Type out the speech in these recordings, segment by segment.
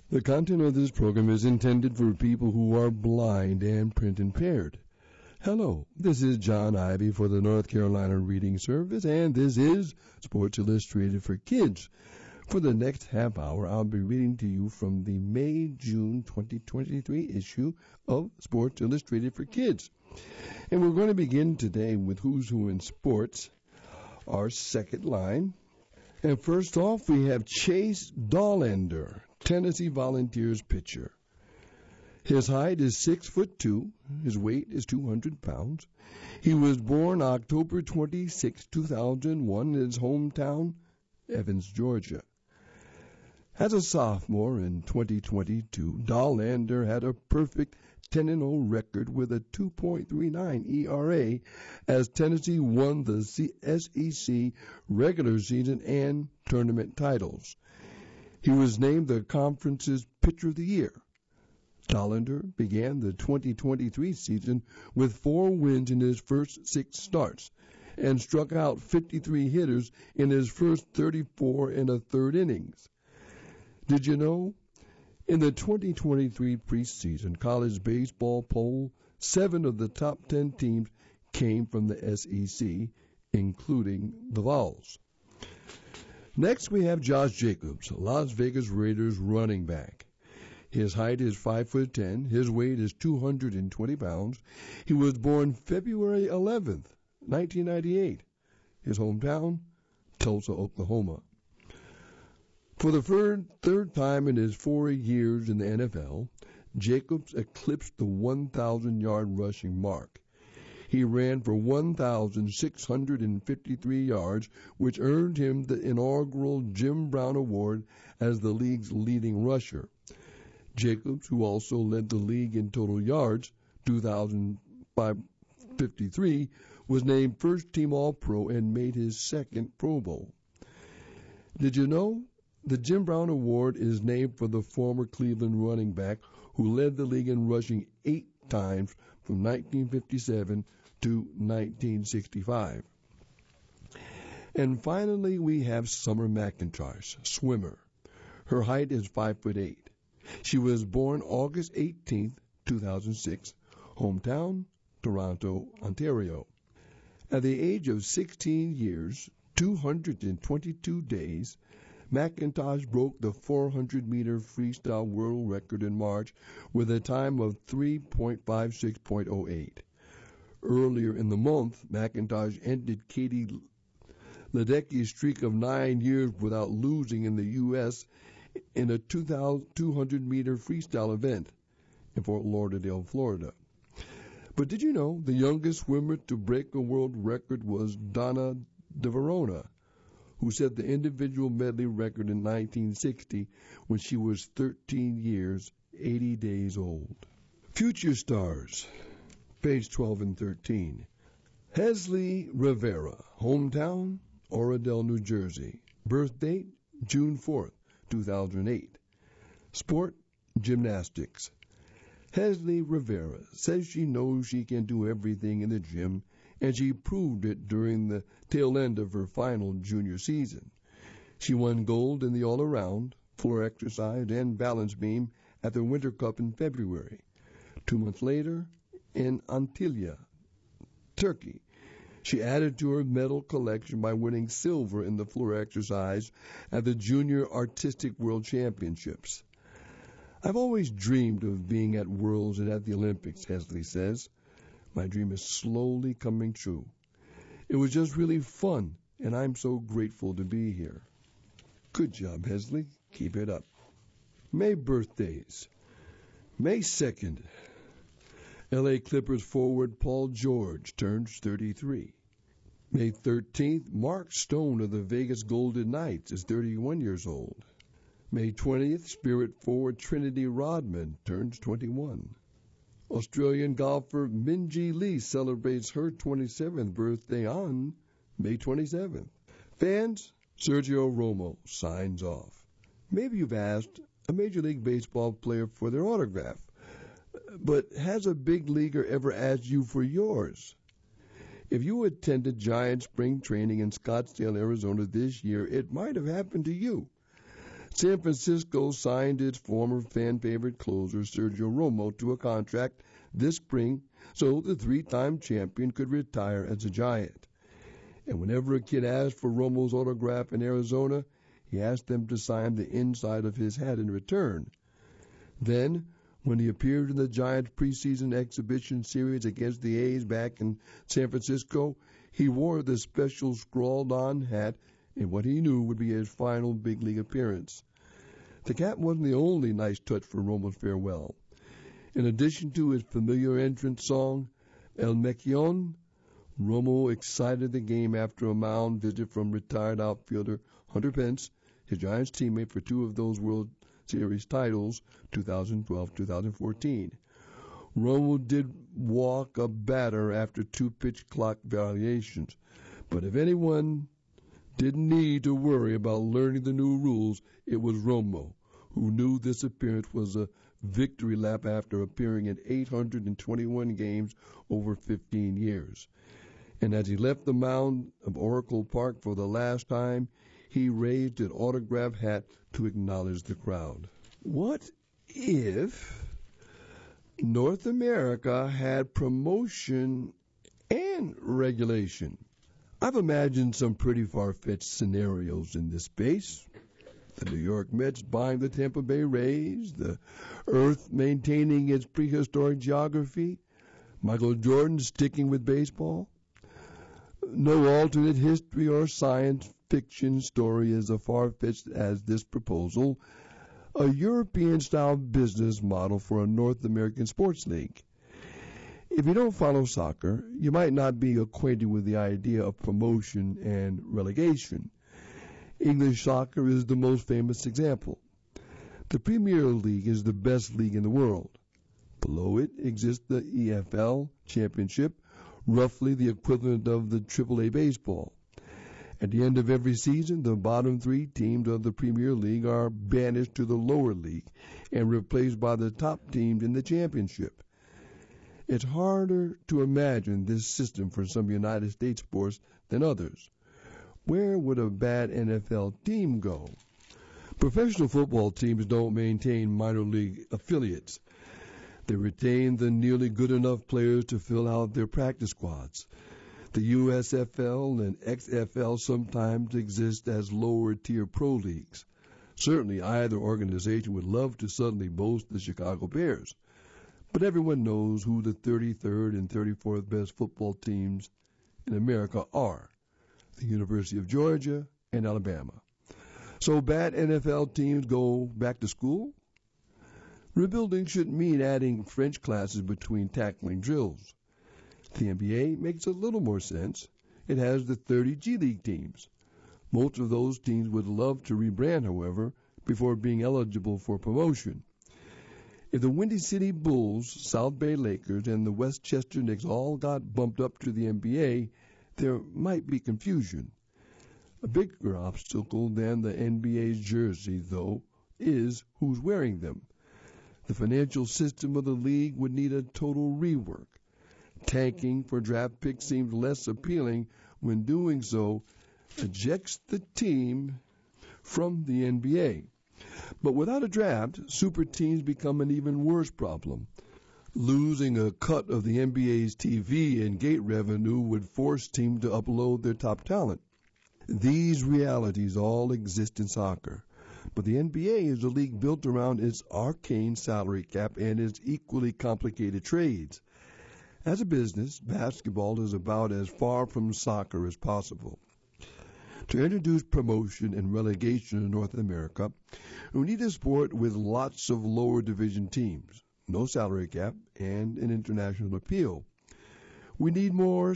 The content of this program is intended for people who are blind and print impaired. Hello, this is John Ivy for the North Carolina Reading Service, and this is Sports Illustrated for Kids. For the next half hour, I'll be reading to you from the May-June 2023 issue of Sports Illustrated for Kids. And we're going to begin today with Who's Who in Sports, our second line. And first off, we have Chase Dollander, Tennessee Volunteers pitcher. His height is 6'2". His weight is 200 pounds. He was born October 26, 2001 in his hometown, Evans, Georgia. As a sophomore in 2022, Dollander had a perfect 10-0 record with a 2.39 ERA as Tennessee won the SEC regular season and tournament titles. He was named the conference's Pitcher of the Year. Dollander began the 2023 season with 4 wins in his first 6 starts and struck out 53 hitters in his first 34 1/3 innings. Did you know? In the 2023 preseason college baseball poll, 7 of the top 10 teams came from the SEC, including the Vols. Next, we have Josh Jacobs, Las Vegas Raiders running back. His height is 5'10". His weight is 220 pounds. He was born February 11th, 1998. His hometown, Tulsa, Oklahoma. For the third time in his 4 years in the NFL, Jacobs eclipsed the 1,000-yard rushing mark. He ran for 1,653 yards, which earned him the inaugural Jim Brown Award as the league's leading rusher. Jacobs, who also led the league in total yards, 2,553, was named first-team All-Pro and made his second Pro Bowl. Did you know? The Jim Brown Award is named for the former Cleveland running back who led the league in rushing 8 times from 1957 to 1965. And finally, we have Summer McIntosh, swimmer. Her height is 5'8". She was born August 18, 2006, hometown, Toronto, Ontario. At the age of 16 years, 222 days, McIntosh broke the 400-meter freestyle world record in March with a time of 3.56.08. Earlier in the month, McIntosh ended Katie Ledecky's streak of 9 years without losing in the U.S. in a 200-meter freestyle event in Fort Lauderdale, Florida. But did you know the youngest swimmer to break a world record was Donna de Verona, who set the individual medley record in 1960 when she was 13 years, 80 days old. Future stars, page 12 and 13. Hesly Rivera, hometown, Oradell, New Jersey. Birth date, June 4th, 2008. Sport, gymnastics. Hesly Rivera says she knows she can do everything in the gym, and she proved it during the tail end of her final junior season. She won gold in the all-around, floor exercise, and balance beam at the Winter Cup in February. 2 months later, in Antalya, Turkey, she added to her medal collection by winning silver in the floor exercise at the Junior Artistic World Championships. I've always dreamed of being at Worlds and at the Olympics, Hesly says. My dream is slowly coming true. It was just really fun, and I'm so grateful to be here. Good job, Hesly. Keep it up. May birthdays. May 2nd. L.A. Clippers forward Paul George turns 33. May 13th, Mark Stone of the Vegas Golden Knights is 31 years old. May 20th, Spirit forward Trinity Rodman turns 21. Australian golfer Minjee Lee celebrates her 27th birthday on May 27th. Fans, Sergio Romo signs off. Maybe you've asked a Major League Baseball player for their autograph, but has a big leaguer ever asked you for yours? If you attended Giant spring training in Scottsdale, Arizona this year, it might have happened to you. San Francisco signed its former fan favorite closer Sergio Romo to a contract this spring so the three-time champion could retire as a Giant. And whenever a kid asked for Romo's autograph in Arizona, he asked them to sign the inside of his hat in return. Then, when he appeared in the Giants' preseason exhibition series against the A's back in San Francisco, he wore the special scrawled-on hat in what he knew would be his final big league appearance. The cap wasn't the only nice touch for Romo's farewell. In addition to his familiar entrance song, El Mequion, Romo excited the game after a mound visit from retired outfielder Hunter Pence, his Giants teammate for two of those World Series titles, 2012-2014. Romo did walk a batter after two pitch clock violations, but if anyone didn't need to worry about learning the new rules, it was Romo, who knew this appearance was a victory lap after appearing in 821 games over 15 years. And as he left the mound of Oracle Park for the last time, he raised an autographed hat to acknowledge the crowd. What if North America had promotion and regulation? I've imagined some pretty far-fetched scenarios in this space. The New York Mets buying the Tampa Bay Rays, the Earth maintaining its prehistoric geography, Michael Jordan sticking with baseball. No alternate history or science fiction story is as far-fetched as this proposal, a European-style business model for a North American sports league. If you don't follow soccer, you might not be acquainted with the idea of promotion and relegation. English soccer is the most famous example. The Premier League is the best league in the world. Below it exists the EFL Championship, roughly the equivalent of the AAA baseball. At the end of every season, the bottom three teams of the Premier League are banished to the lower league and replaced by the top teams in the championship. It's harder to imagine this system for some United States sports than others. Where would a bad NFL team go? Professional football teams don't maintain minor league affiliates. They retain the nearly good enough players to fill out their practice squads. The USFL and XFL sometimes exist as lower-tier pro leagues. Certainly either organization would love to suddenly boast the Chicago Bears. But everyone knows who the 33rd and 34th best football teams in America are. The University of Georgia and Alabama. So bad NFL teams go back to school? Rebuilding shouldn't mean adding French classes between tackling drills. The NBA makes a little more sense. It has the 30 G League teams. Most of those teams would love to rebrand, however, before being eligible for promotion. If the Windy City Bulls, South Bay Lakers, and the Westchester Knicks all got bumped up to the NBA, there might be confusion. A bigger obstacle than the NBA's jersey, though, is who's wearing them. The financial system of the league would need a total rework. Tanking for draft picks seems less appealing when doing so ejects the team from the NBA. But without a draft, super teams become an even worse problem. Losing a cut of the NBA's TV and gate revenue would force teams to upload their top talent. These realities all exist in soccer. But the NBA is a league built around its arcane salary cap and its equally complicated trades. As a business, basketball is about as far from soccer as possible. To introduce promotion and relegation in North America, we need a sport with lots of lower division teams, no salary cap, and an international appeal. We need more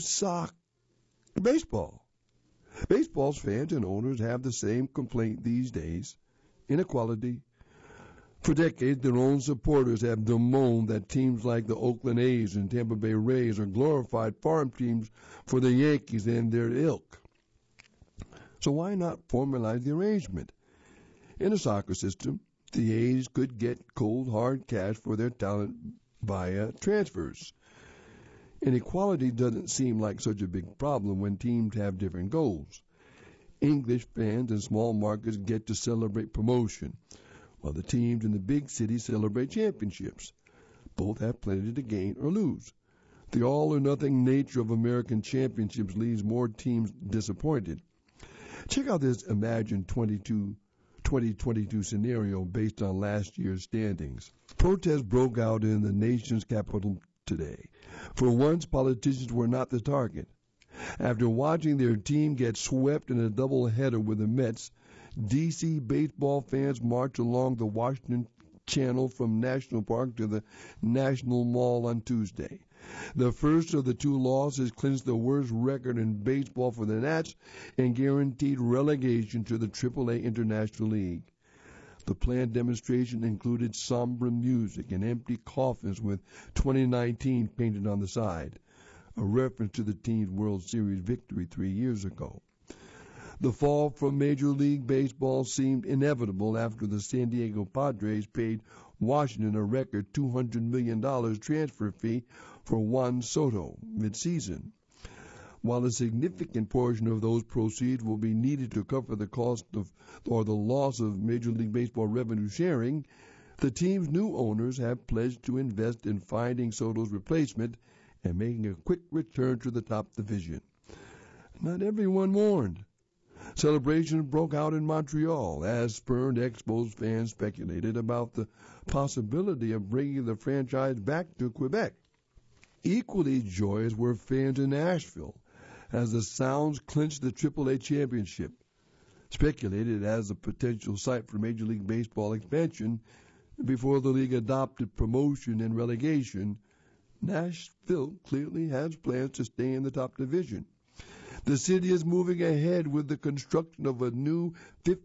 baseball. Baseball's fans and owners have the same complaint these days, inequality. For decades, their own supporters have bemoaned that teams like the Oakland A's and Tampa Bay Rays are glorified farm teams for the Yankees and their ilk. So why not formalize the arrangement? In a soccer system, the A's could get cold, hard cash for their talent via transfers. Inequality doesn't seem like such a big problem when teams have different goals. English fans in small markets get to celebrate promotion, while the teams in the big cities celebrate championships. Both have plenty to gain or lose. The all-or-nothing nature of American championships leaves more teams disappointed. Check out this imagined 2022 scenario based on last year's standings. Protests broke out in the nation's capital today. For once, politicians were not the target. After watching their team get swept in a doubleheader with the Mets, D.C. baseball fans marched along the Washington Channel from National Park to the National Mall on Tuesday. The first of the two losses clinched the worst record in baseball for the Nats and guaranteed relegation to the AAA International League. The planned demonstration included somber music and empty coffins with 2019 painted on the side, a reference to the team's World Series victory 3 years ago. The fall from Major League Baseball seemed inevitable after the San Diego Padres paid Washington a record $200 million transfer fee for Juan Soto midseason. While a significant portion of those proceeds will be needed to cover the cost of or the loss of Major League Baseball revenue sharing, the team's new owners have pledged to invest in finding Soto's replacement and making a quick return to the top division. Not everyone mourned. Celebrations broke out in Montreal as spurned Expos fans speculated about the possibility of bringing the franchise back to Quebec. Equally joyous were fans in Nashville as the Sounds clinched the AAA championship. Speculated as a potential site for Major League Baseball expansion before the league adopted promotion and relegation, Nashville clearly has plans to stay in the top division. The city is moving ahead with the construction of a new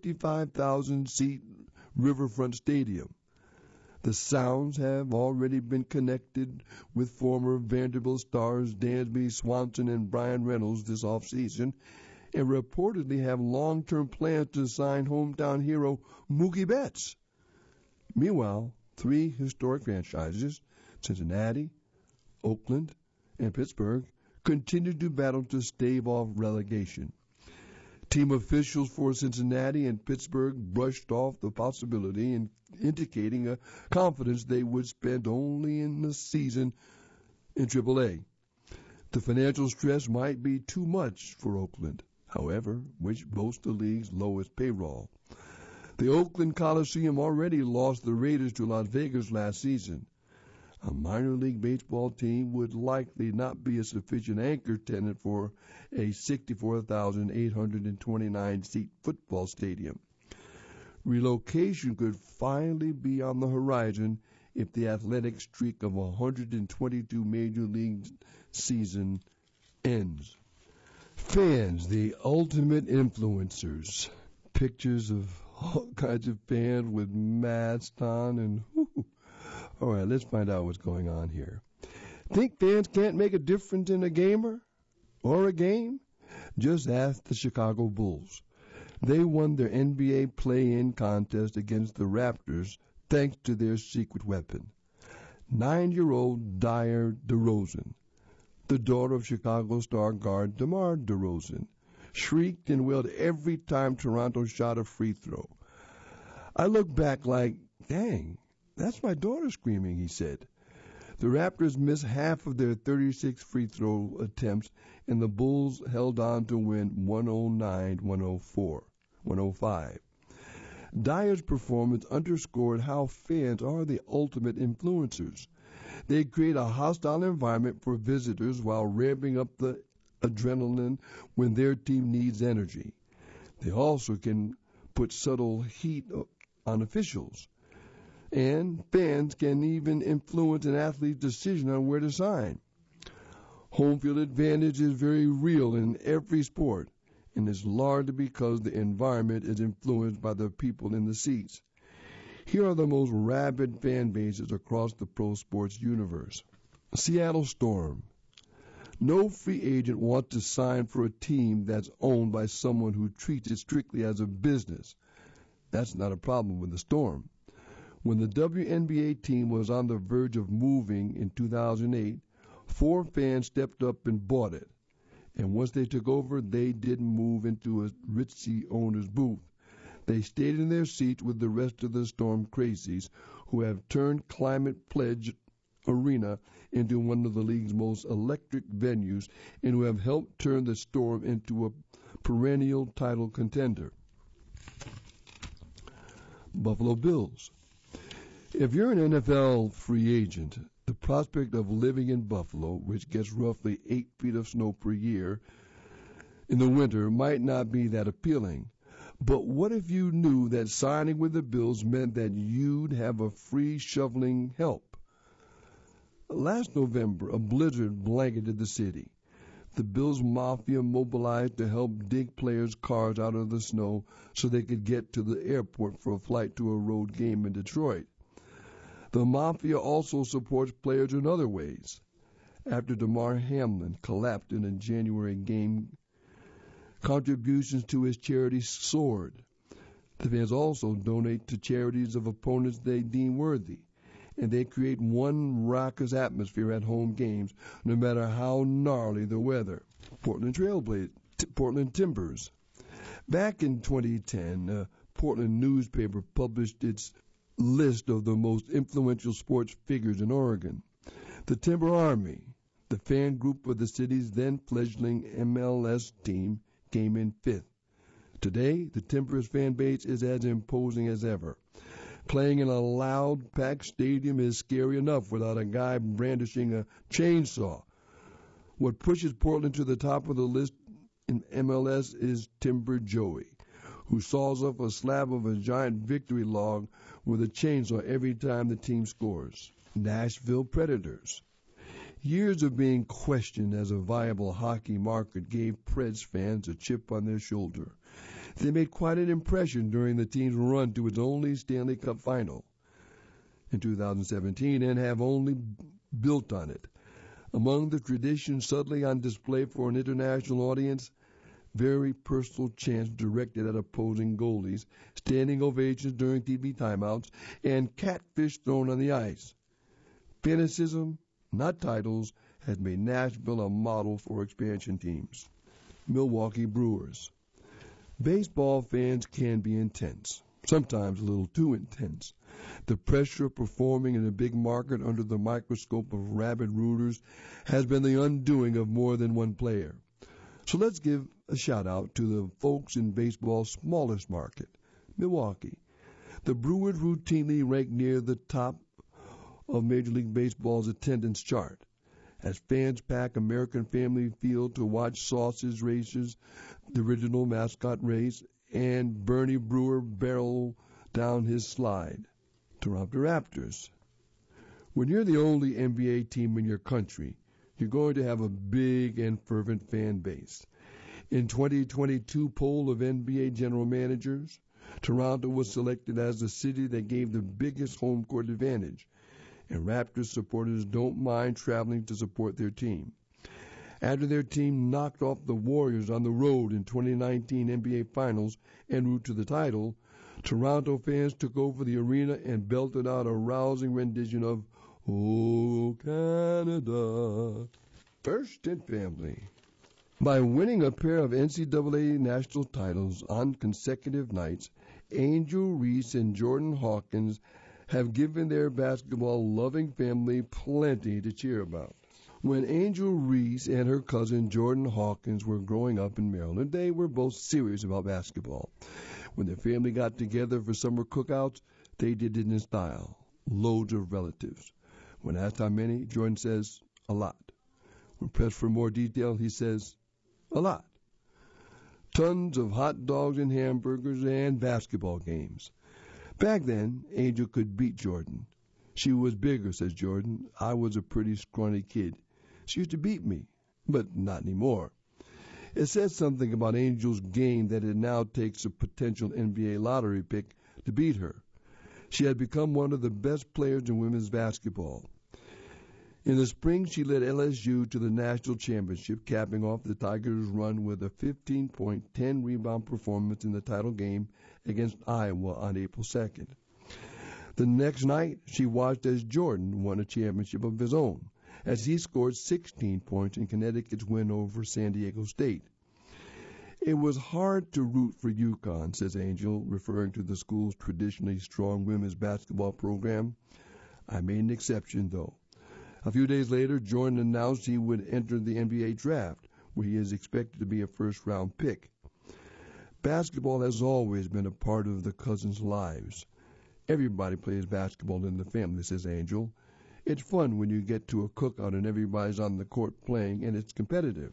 55,000-seat riverfront stadium. The Sounds have already been connected with former Vanderbilt stars Dansby Swanson and Brian Reynolds this offseason and reportedly have long-term plans to sign hometown hero Mookie Betts. Meanwhile, 3 historic franchises, Cincinnati, Oakland, and Pittsburgh, continue to battle to stave off relegation. Team officials for Cincinnati and Pittsburgh brushed off the possibility, indicating a confidence they would spend only in the season in AAA. The financial stress might be too much for Oakland, however, which boasts the league's lowest payroll. The Oakland Coliseum already lost the Raiders to Las Vegas last season. A minor league baseball team would likely not be a sufficient anchor tenant for a 64,829-seat football stadium. Relocation could finally be on the horizon if the athletic streak of 122 major league season ends. Fans, the ultimate influencers. Pictures of all kinds of fans with masks on and all right, let's find out what's going on here. Think fans can't make a difference in a gamer or a game? Just ask the Chicago Bulls. They won their NBA play-in contest against the Raptors thanks to their secret weapon. 9-year-old Dyer DeRozan, the daughter of Chicago star guard DeMar DeRozan, shrieked and wailed every time Toronto shot a free throw. I looked back like, dang, that's my daughter screaming, he said. The Raptors missed half of their 36 free throw attempts, and the Bulls held on to win 109-105. Dyer's performance underscored how fans are the ultimate influencers. They create a hostile environment for visitors while revving up the adrenaline when their team needs energy. They also can put subtle heat on officials. And fans can even influence an athlete's decision on where to sign. Home field advantage is very real in every sport, and is largely because the environment is influenced by the people in the seats. Here are the most rabid fan bases across the pro sports universe. Seattle Storm. No free agent wants to sign for a team that's owned by someone who treats it strictly as a business. That's not a problem with the Storm. When the WNBA team was on the verge of moving in 2008, 4 fans stepped up and bought it. And once they took over, they didn't move into a ritzy owner's booth. They stayed in their seats with the rest of the Storm crazies, who have turned Climate Pledge Arena into one of the league's most electric venues and who have helped turn the Storm into a perennial title contender. Buffalo Bills. If you're an NFL free agent, the prospect of living in Buffalo, which gets roughly 8 feet of snow per year in the winter, might not be that appealing. But what if you knew that signing with the Bills meant that you'd have a free shoveling help? Last November, a blizzard blanketed the city. The Bills Mafia mobilized to help dig players' cars out of the snow so they could get to the airport for a flight to a road game in Detroit. The Mafia also supports players in other ways. After Damar Hamlin collapsed in a January game, contributions to his charity soared. The fans also donate to charities of opponents they deem worthy, and they create one raucous atmosphere at home games, no matter how gnarly the weather. Portland Timbers. Back in 2010, a Portland newspaper published its list of the most influential sports figures in Oregon. The Timber Army, the fan group of the city's then fledgling MLS team, came in fifth. Today, the Timbers fan base is as imposing as ever. Playing in a loud, packed stadium is scary enough without a guy brandishing a chainsaw. What pushes Portland to the top of the list in MLS is Timber Joey, who saws off a slab of a giant victory log with a chainsaw every time the team scores. Nashville Predators. Years of being questioned as a viable hockey market gave Preds fans a chip on their shoulder. They made quite an impression during the team's run to its only Stanley Cup final in 2017 and have only built on it. Among the traditions subtly on display for an international audience, very personal chants directed at opposing goalies, standing ovations during TV timeouts, and catfish thrown on the ice. Fanaticism, not titles, has made Nashville a model for expansion teams. Milwaukee Brewers. Baseball fans can be intense, sometimes a little too intense. The pressure of performing in a big market under the microscope of rabid rooters has been the undoing of more than one player. So let's give a shout out to the folks in baseball's smallest market, Milwaukee. The Brewers routinely rank near the top of Major League Baseball's attendance chart, as fans pack American Family Field to watch sausage races, the original mascot race, and Bernie Brewer barrel down his slide. Toronto Raptors. When you're the only NBA team in your country, you're going to have a big and fervent fan base. In 2022 poll of NBA general managers, Toronto was selected as the city that gave the biggest home court advantage, and Raptors supporters don't mind traveling to support their team. After their team knocked off the Warriors on the road in 2019 NBA Finals en route to the title, Toronto fans took over the arena and belted out a rousing rendition of "Oh Canada." First in family. By winning a pair of NCAA national titles on consecutive nights, Angel Reese and Jordan Hawkins have given their basketball-loving family plenty to cheer about. When Angel Reese and her cousin Jordan Hawkins were growing up in Maryland, they were both serious about basketball. When their family got together for summer cookouts, they did it in style. Loads of relatives. When asked how many, Jordan says, a lot. When pressed for more detail, he says, a lot. Tons of hot dogs and hamburgers and basketball games. Back then, Angel could beat Jordan. She was bigger, says Jordan. I was a pretty scrawny kid. She used to beat me, but not anymore. It says something about Angel's game that it now takes a potential NBA lottery pick to beat her. She had become one of the best players in women's basketball. In the spring, she led LSU to the national championship, capping off the Tigers' run with a 15-point, 10-rebound performance in the title game against Iowa on April 2nd. The next night, she watched as Jordan won a championship of his own, as he scored 16 points in Connecticut's win over San Diego State. It was hard to root for UConn, says Angel, referring to the school's traditionally strong women's basketball program. I made an exception, though. A few days later, Jordan announced he would enter the NBA draft, where he is expected to be a first-round pick. Basketball has always been a part of the cousins' lives. Everybody plays basketball in the family, says Angel. It's fun when you get to a cookout and everybody's on the court playing and it's competitive.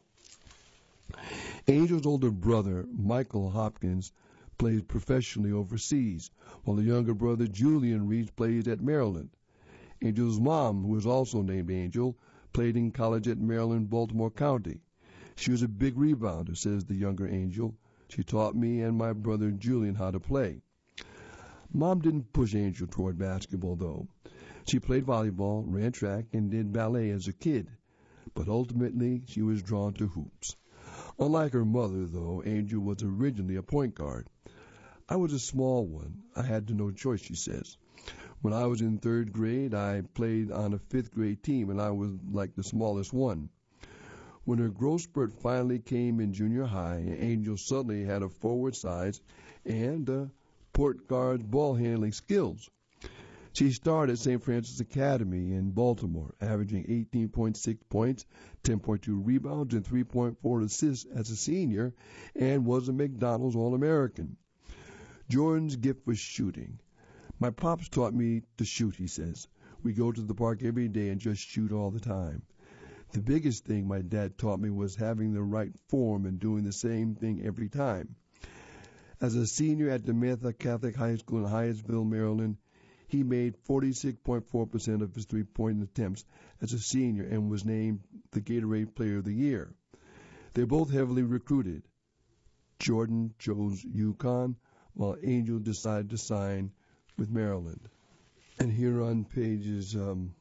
Angel's older brother, Michael Hopkins, plays professionally overseas, while the younger brother, Julian Reese, plays at Maryland. Angel's mom, who is also named Angel, played in college at Maryland, Baltimore County. She was a big rebounder, says the younger Angel. She taught me and my brother Julian how to play. Mom didn't push Angel toward basketball, though. She played volleyball, ran track, and did ballet as a kid. But ultimately, she was drawn to hoops. Unlike her mother, though, Angel was originally a point guard. I was a small one. I had no choice, she says. When I was in third grade, I played on a fifth grade team, and I was like the smallest one. When her growth spurt finally came in junior high, Angel suddenly had a forward size and point guard ball handling skills. She started at St. Francis Academy in Baltimore, averaging 18.6 points, 10.2 rebounds, and 3.4 assists as a senior, and was a McDonald's All-American. Jordan's gift was shooting. My pops taught me to shoot, he says. We go to the park every day and just shoot all the time. The biggest thing my dad taught me was having the right form and doing the same thing every time. As a senior at DeMatha Catholic High School in Hyattsville, Maryland, he made 46.4% of his three-point attempts as a senior and was named the Gatorade Player of the Year. They're both heavily recruited. Jordan chose UConn, while Angel decided to sign with Maryland. And here on pages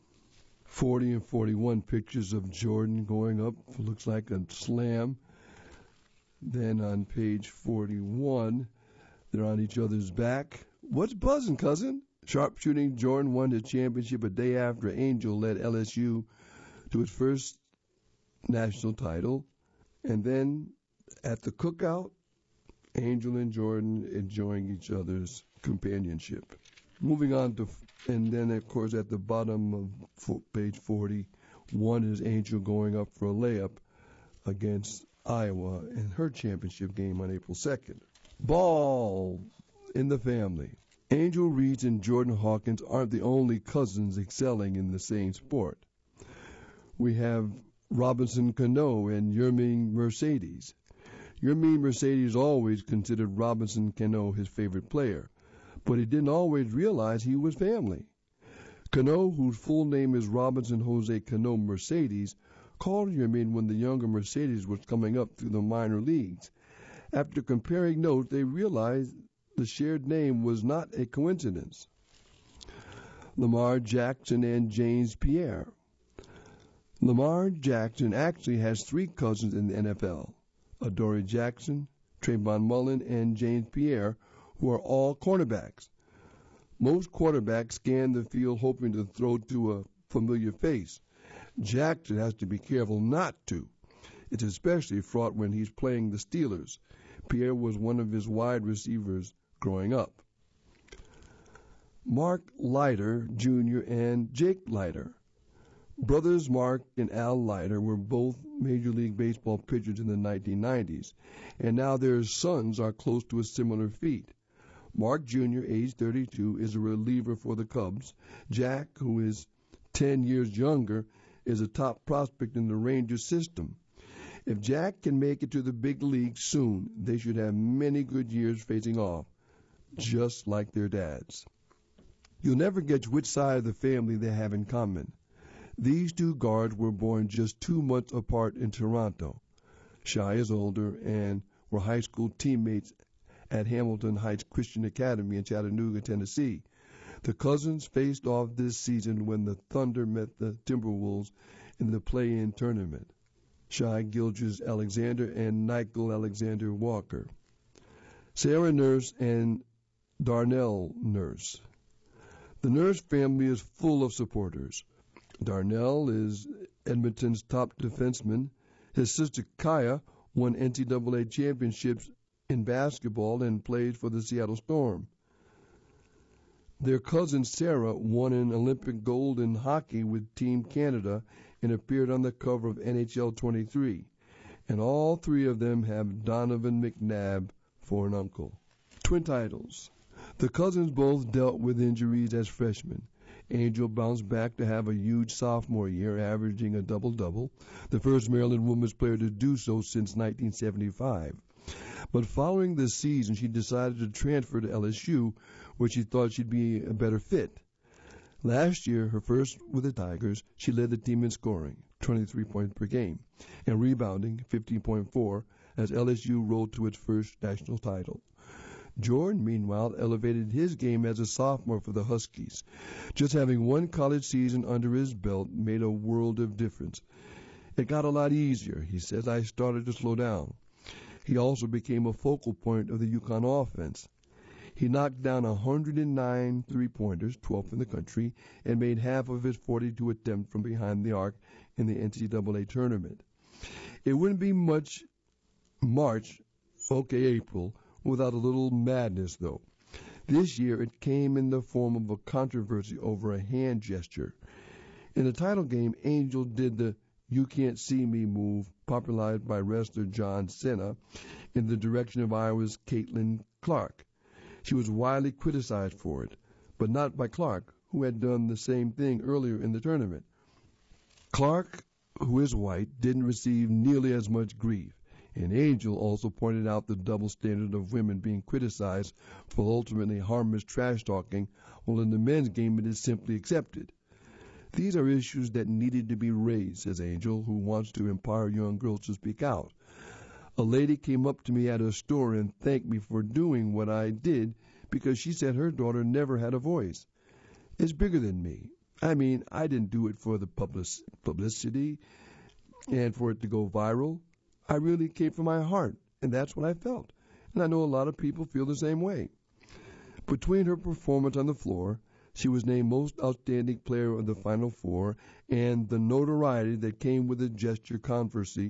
40 and 41, pictures of Jordan going up, looks like a slam. Then on page 41, they're on each other's back. What's buzzing, cousin? Sharpshooting, Jordan won his championship a day after Angel led LSU to its first national title. And then at the cookout, Angel and Jordan enjoying each other's companionship. Moving on to, and then of course at the bottom of page 41 is Angel going up for a layup against Iowa in her championship game on April 2nd. Ball in the family. Angel Reese and Jordan Hawkins aren't the only cousins excelling in the same sport. We have Robinson Cano and Yermin Mercedes. Yermin Mercedes always considered Robinson Cano his favorite player, but he didn't always realize he was family. Cano, whose full name is Robinson Jose Cano Mercedes, called Yermin when the younger Mercedes was coming up through the minor leagues. After comparing notes, they realized the shared name was not a coincidence. Lamar Jackson and James Pierre. Lamar Jackson actually has three cousins in the NFL, Adoree Jackson, Trayvon Mullen, and James Pierre, who are all cornerbacks. Most quarterbacks scan the field hoping to throw to a familiar face. Jackson has to be careful not to. It's especially fraught when he's playing the Steelers. Pierre was one of his wide receivers growing up. Mark Leiter Jr. and Jake Leiter. Brothers Mark and Al Leiter were both Major League Baseball pitchers in the 1990s, and now their sons are close to a similar feat. Mark Jr., age 32, is a reliever for the Cubs. Jack, who is 10 years younger, is a top prospect in the Rangers system. If Jack can make it to the big league soon, they should have many good years facing off, just like their dads. You'll never guess which side of the family they have in common. These two guards were born just 2 months apart in Toronto. Shai is older and were high school teammates at Hamilton Heights Christian Academy in Chattanooga, Tennessee. The cousins faced off this season when the Thunder met the Timberwolves in the play-in tournament. Shai Gilgeous-Alexander and Nickel Alexander-Walker. Sarah Nurse and Darnell Nurse. The Nurse family is full of supporters. Darnell is Edmonton's top defenseman. His sister Kaya won NCAA championships in basketball and plays for the Seattle Storm. Their cousin Sarah won an Olympic gold in hockey with Team Canada and appeared on the cover of NHL 23. And all three of them have Donovan McNabb for an uncle. Twin titles. The cousins both dealt with injuries as freshmen. Angel bounced back to have a huge sophomore year, averaging a double-double, the first Maryland women's player to do so since 1975. But following this season, she decided to transfer to LSU, where she thought she'd be a better fit. Last year, her first with the Tigers, she led the team in scoring, 23 points per game, and rebounding, 15.4, as LSU rolled to its first national title. Jordan, meanwhile, elevated his game as a sophomore for the Huskies. Just having one college season under his belt made a world of difference. It got a lot easier, he says. I started to slow down. He also became a focal point of the UConn offense. He knocked down 109 three-pointers, 12th in the country, and made half of his 42 attempts from behind the arc in the NCAA tournament. It wouldn't be much April, without a little madness, though. This year, it came in the form of a controversy over a hand gesture. In the title game, Angel did the "you can't see me" move, popularized by wrestler John Cena, in the direction of Iowa's Caitlin Clark. She was widely criticized for it, but not by Clark, who had done the same thing earlier in the tournament. Clark, who is white, didn't receive nearly as much grief. And Angel also pointed out the double standard of women being criticized for ultimately harmless trash talking, while in the men's game it is simply accepted. These are issues that needed to be raised, says Angel, who wants to empower young girls to speak out. A lady came up to me at a store and thanked me for doing what I did because she said her daughter never had a voice. It's bigger than me. I mean, I didn't do it for the publicity and for it to go viral. I really came from my heart, and that's what I felt. And I know a lot of people feel the same way. Between her performance on the floor, she was named Most Outstanding Player of the Final Four, and the notoriety that came with the gesture controversy,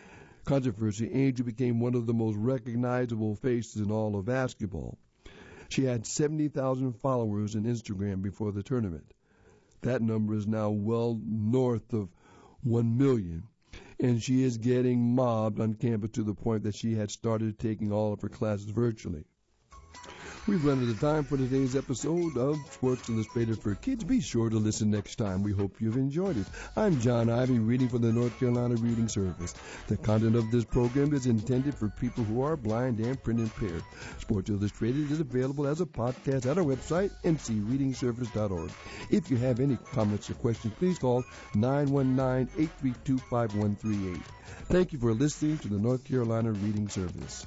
Angel became one of the most recognizable faces in all of basketball. She had 70,000 followers on Instagram before the tournament. That number is now well north of 1 million. And she is getting mobbed on campus to the point that she had started taking all of her classes virtually. We've run out of time for today's episode of Sports Illustrated for Kids. Be sure to listen next time. We hope you've enjoyed it. I'm John Ivy, reading for the North Carolina Reading Service. The content of this program is intended for people who are blind and print impaired. Sports Illustrated is available as a podcast at our website, ncreadingservice.org. If you have any comments or questions, please call 919-832-5138. Thank you for listening to the North Carolina Reading Service.